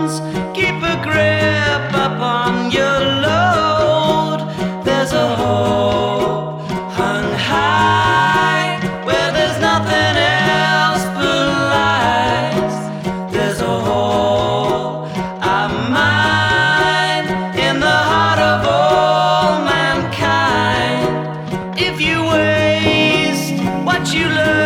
Keep a grip upon your load. There's a hope hung high where there's nothing else but lies. There's a hole of mine in the heart of all mankind. If you waste what you learn,